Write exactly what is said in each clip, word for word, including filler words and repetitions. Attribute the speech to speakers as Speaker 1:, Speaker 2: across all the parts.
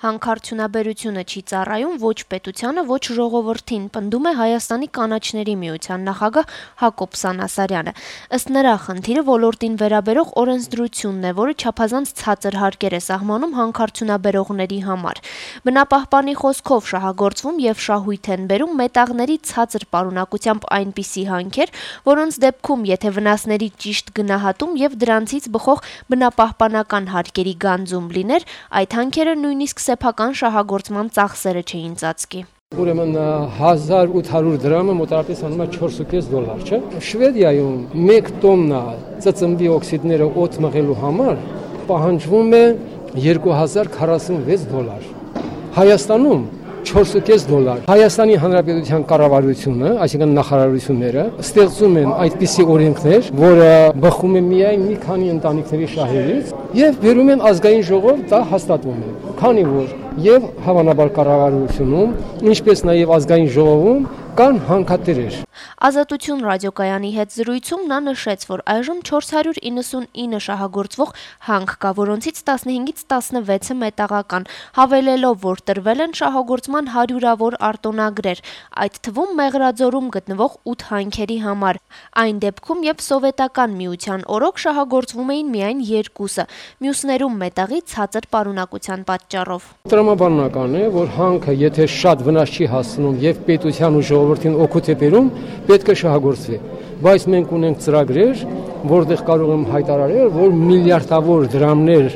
Speaker 1: Հանքարդյունաբերությունը չի ծառայում ոչ պետությանը, ոչ ժողովրդին, պնդում է Հայաստանի կանաչների միության նախագահ Հակոբ Սանասարյանը։ Ըստ նրա, խնդիրը ոլորտին վերաբերող օրենսդրությունն է, որը չափազանց ցածր հարկեր է սահմանում հանքարդյունաբերողների համար։ Բնապահպանի խոսքով շահագործվում եւ շահույթ են բերում մետաղների ցածր պարունակությամբ այնպիսի հանքեր, որոնց դեպքում, եթե վնասների ճիշտ գնահատում եւ դրանցից բխող բնապահպանական հարկերի գանձում լիներ, այդ հանքերը նույնիսկ սեփական շահագործման ծախսերը չէին ծածկի։
Speaker 2: Ուրեմն հազար ութ հարյուր դրամը մոտավորապես անում է չորս ու կես դոլար, չէ՞։ Շվեդիայում մեկ տոննա ծծմբի օքսիդները օդ մղելու համար պահանջվում է երկու հազար քառասուն վեց դոլար։ Հայաստանում չորս ու կես դոլար։ Հայաստանի Հանրապետության կառավարությունը, այսինքն նախարարությունները, ստեղծում են այդպիսի օրենքներ, որը բխում է միայն մի քանի ընտանիքների շահերից եւ բերում են ազգային ժողով, դա հաստատվում է։ Քանի որ եւ հավանաբար կառավարությունում, ինչպես նաեւ ազգային ժողովում կան հանքատերեր։
Speaker 1: Ազատություն ռադիոկայանի հետ զրույցում նա նշեց, որ այժմ չորս հարյուր իննսունինը շահագործվող հանք կա, որոնցից տասնհինգից տասնվեցը մետաղական, հավելելով, որ տրվել են շահագործման հարյուրավոր արտոնագրեր, այդ թվում Մեղրաձորում գտնվող ութ հանքերի համար։ Այն դեպքում, երբ սովետական միության օրոք շահագործվում էին միայն երկուսը, մյուսներում մետաղի ցածր պարունակության պատճառով։
Speaker 2: Տրամաբանական է, որ հանքը, եթե շատ վնաս չի հասցնում եւ պետության ու ժողովրդին օգուտ է բերում, պետք է շահագործվի, բայց մենք ունենք ծրագրեր, որտեղ կարող եմ հայտարարել, որ միլիարդավոր դրամներ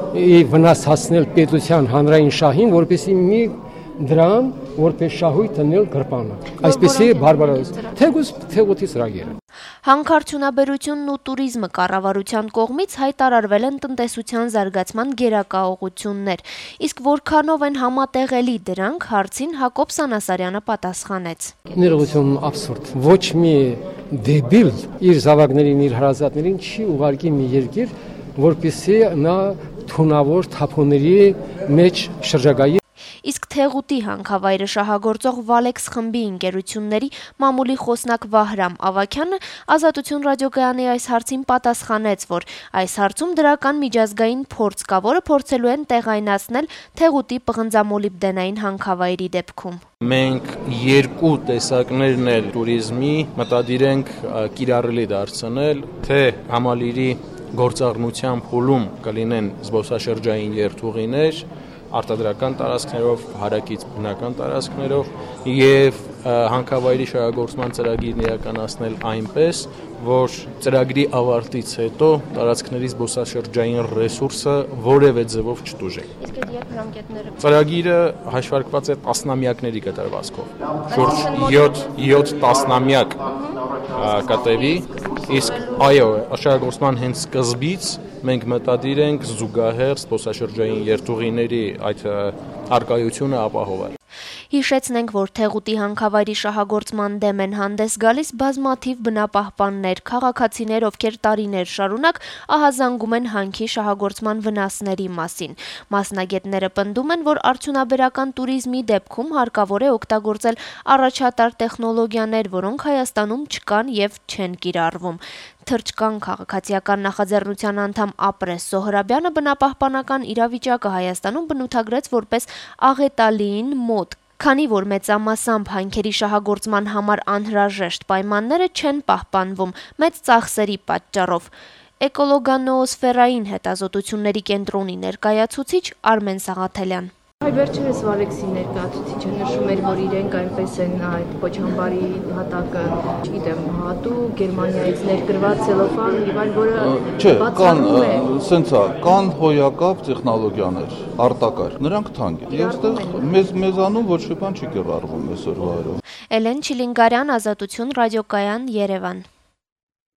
Speaker 2: վնաս հասցնել պետության հանրային շահին, որպեսզի մի դրամ որպես շահույթ դնել գրպանը։ Այսպեսի բարբարոս թեգուս թեգուտի ծրագիրը։
Speaker 1: Հանքարդյունաբերությունն ու տուրիզմը կառավարության կողմից հայտարարվել են տնտեսության զարգացման գերակաողություններ, իսկ որքանով են համատեղելի դրանք, հարցին Հակոբ Սանասարյանը պատասխանեց։
Speaker 2: Ներողություն, աբսուրդ։ Ոչ մի դեբիլ իր զավակներին, իր հարազատներին չի ուղարկի մի երկիր, որպեսզի նա թունավոր թափոնների մեջ շրջագայի։
Speaker 1: Իսկ Թեղուտի հանքավայրը շահագործող Վալեքս խմբի ընկերությունների մամուլի խոսնակ Վահրամ Ավագյանը Ազատություն ռադիոկայանի այս հարցին պատասխանեց, որ այս հարցում դրական միջազգային փորձ կա, որը փորձելու են տեղայնացնել Թեղուտի պղնձամոլիբդենային հանքավայրի դեպքում։
Speaker 3: Մենք երկու տեսակներն էլ տուրիզմի մտադիր ենք կիրառելի դարձնել, թե համալիրի գործառնության փուլում կլինեն զբոսաշրջային երթուղիներ, արտադրական տարածքներով, հարակից բնական տարածքներով եւ հանքավայրի շահագործման ծրագիրն իրականացնել այնպես, որ ծրագրի ավարտից հետո տարածքների զբոսաշրջային ռեսուրսը որևէ ձևով չտուժի։
Speaker 1: Իսկ այդ երբ ժամկետները։
Speaker 3: Ծրագիրը հաշվարկված է տասնամյակների կտրվածքով։ Շուրջ յոթ տասնամյակ կտևի, իսկ այո, շահագործման հենց սկզբից մենք մտադիր ենք զուգահեռ զբոսաշրջային երթուղիների այդ արկայությունը ապահովել։
Speaker 1: Հիշեցնենք, որ Թեղուտի հանքավայրի շահագործման դեմ են հանդես գալիս բազմաթիվ բնապահպաններ, քաղաքացիներ, ովքեր տարիներ շարունակ ահազանգում են հանքի շահագործման վնասների մասին։ Մասնագետները պնդում են, որ արդյունաբերական տուրիզմի դեպքում հարկավոր է օգտագործել առաջատար տեխնոլոգիաներ, որոնք Հայաստանում չկան եւ չեն կիրառվում։ Թրջկան քաղաքացիական նախաձեռնության անդամ Ապրես Սոհրաբյանը բնապահպանական իրավիճակը Հայաստանում բնութագրեց որպես աղետալիին մոտ, քանի որ մեծամասամբ հանքերի շահագործման համար անհրաժեշտ պայմանները չեն պահպանվում մեծ ծախսերի պատճառով։ Էկոլոգանոոսֆերային հետազոտությունների կենտրոնի ներկայացուցիչ Արմեն Սաղաթելյան։
Speaker 4: Այ վերջերս Վալեքսի ներկայացուցիչը նշում էր, որ իրենք այնպես են այդ Քոչամբարի հատակը, չգիտեմ, հատու Գերմանիայից ներկրված ցելոֆան եւ այլ, որը
Speaker 5: չէ, կան, սենց է, կան հոյակապ տեխնոլոգիաներ, արտակարգ, նրանք թանկ են։ Եվ այստեղ մեզ մեզանում ոչ մի բան չի կիրառվում այսօրվա օրը։
Speaker 1: Էլեն Չիլինգարյան, Ազատություն ռադիոկայան, Երևան։